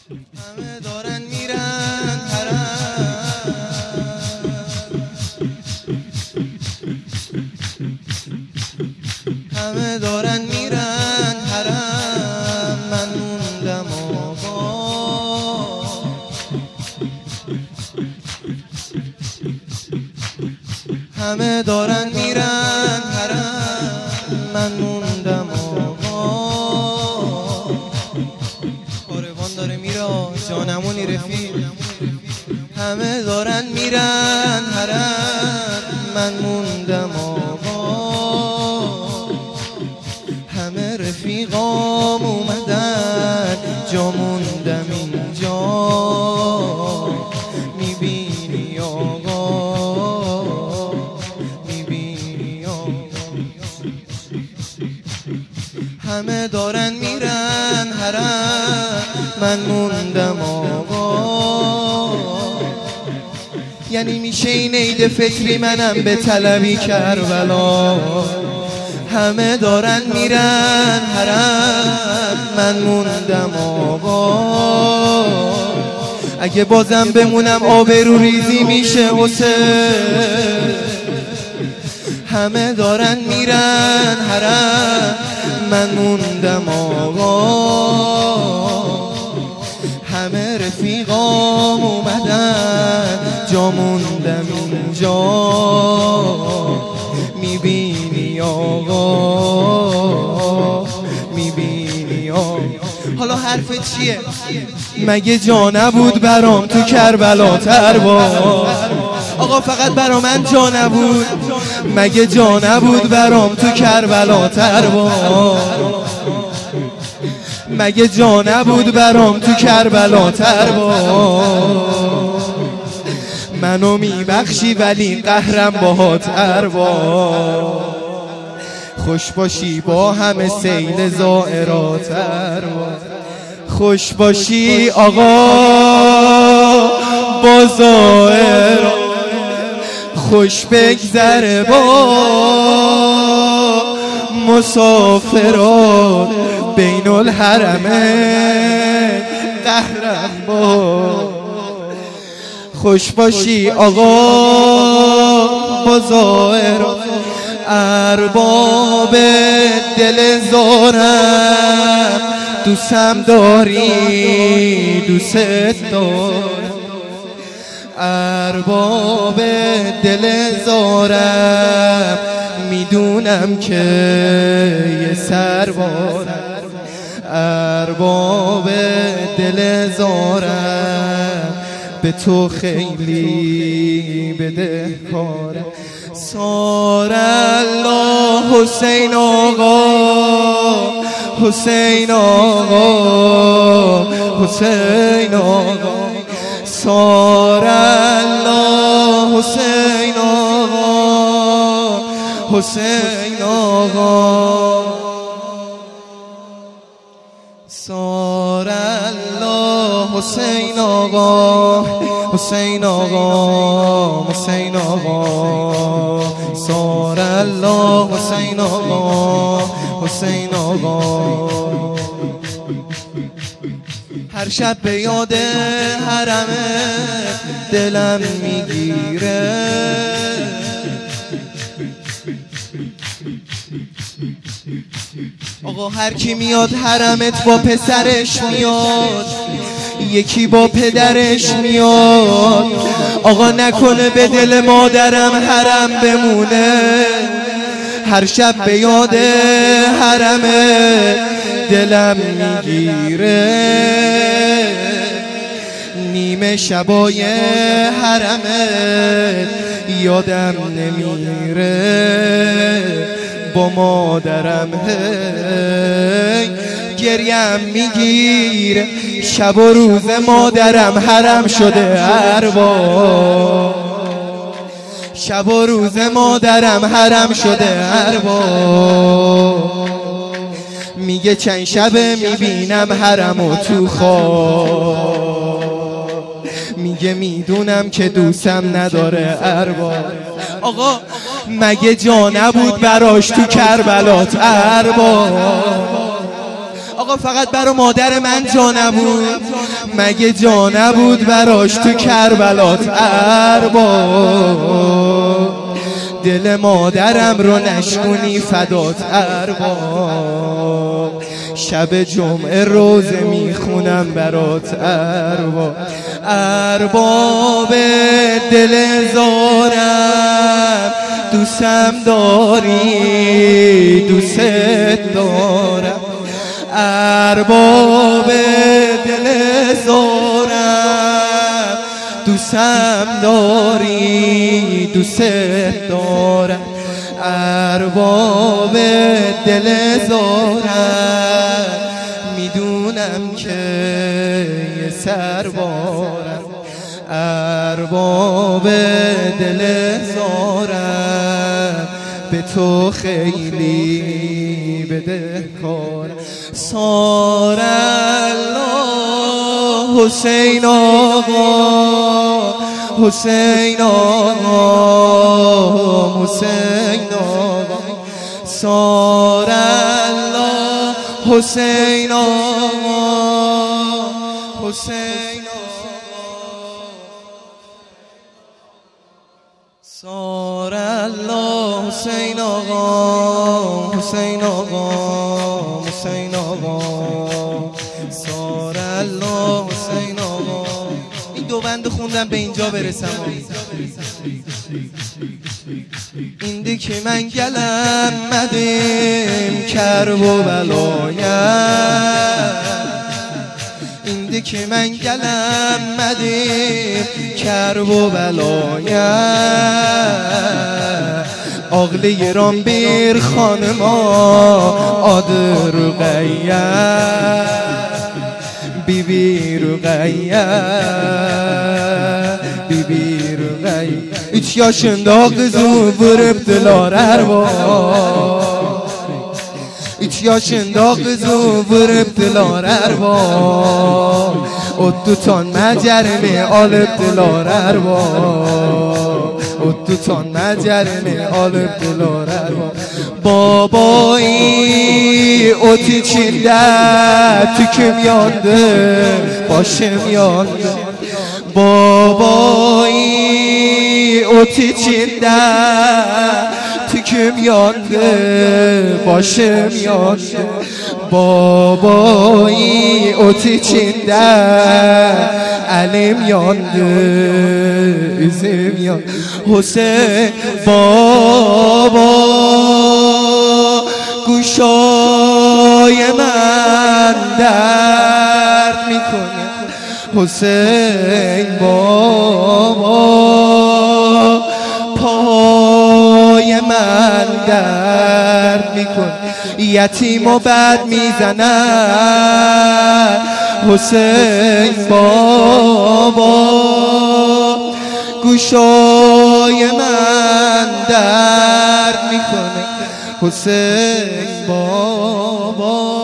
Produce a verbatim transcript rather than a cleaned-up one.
همه دارن میرن حرم، همه دارن میرن حرم، من موندم آقا. همه دارن میرن حرم، من موندم آقا. کاروان داره میره جانمونی رفیق. همه دارن میرن حرم، من موندم آقا. همه رفیقام اومدن، جا موندم اینجا. میبینی آقا، میبینی آقا. همه دارن میرن حرم، من موندم آقا. یعنی میشه این عید فطری منم به طلبی کربلا. همه دارن میرن حرم، من موندم آقا. اگه بازم بمونم آبرو ریزی میشه حسین. همه دارن میرن حرم، من موندم آقا. همه رفیقام اومدن، جا موندم اینجا. میبینی آقا، میبینی آقا. حالا حرف چیه؟ مگه جا نبود برام تو کربلا تربا؟ آقا فقط برا من جا نبود، مگه جا نبود برام تو کربلا تربا؟ مگه جا نبود برام تو کربلا تربا؟ منو میبخشی ولی قهرم باهات اربا. خوش باشی با همه سیل زائرات اربا. خوش باشی آقا با زائرات، خوش بگذره با مسافرات. بین الحرمین قهرم با. خوش باشی آقا با زائرات، ارباب دل زارم. دوستم داری دوست دارم، ارباب دل زارم. میدونم که یه سربارم، ارباب دل زارم. به تو خیلی بدهکارم. سار الله حسین آقا، حسین آقا، حسین آقا. سار الله حسین آقا، حسین آقا. سار الله حسین آقا، حسین آقا، حسین آقا. سار الله حسین آقا، حسین آقا. هر شب به یاد حرم دلم میگیره. آقا هر کی میاد حرمت با پسرش میاد، یکی با پدرش میاد. آقا نکنه به دل مادرم حرم بمونه. هر شب به یاد حرم دلم میگیره. نیمه شبای حرم یادم نمیره. با مادرم هی گریم میگیره. شب و روز مادرم حرم شده اربا. شب و روز مادرم حرم شده اربا. میگه چند شبه میبینم حرمو تو خواب. میگه میدونم که دوستم نداره اربا. آقا مگه جا نبود براش تو کربلات اربا؟ آقا فقط برا مادر من جا نبود، مگه جا نبود براش تو کربلا ارباب؟ دل مادرم رو نشونی فدات ارباب، شب جمعه روزه میخونم برات ارباب. ارباب دل زارم دوستم داری، دوست دارم. ارباب دل زارم دوستم داری، دوست دارم. ارباب دل زارم میدونم که یه سربارم. ارباب دل زارم به تو خیلی بدهکارم. سار الله حسین آقا، حسین آقا، حسین آقا. سار الله حسین آقا، حسین آقا. سار الله حسین آقا، حسین آقا، حسین آقا. سار الله حسین آقا. این دو بند خوندم به اینجا برسم. این دی که من گلم مدیم کرب و بلایم، این دی که من گلم مدیم کرب و بلایم. آغلی رام بیر خانما آدر غیم، بی بی رقیه، بی بی رقیه. Üç yaşında kızı vurup dilar erbab, Üç yaşında kızı vurup dilar erbab. O tutan mecerimi alıp dilar erbab, O tutan mecerimi alıp dilar erbab. Babayı ot içinde tüküm yandı, başım yandı. Babayı ot içinde tüküm yandı, başım yandı. Babayı ot içinde elim yandı, üzüm yandı. Hüseyin baba گوشای من درد میکنه. حسین بابا پای من درد میکنه. یتیم و بد میزنه. حسین بابا گوشای من درد میکنه. حسین بابا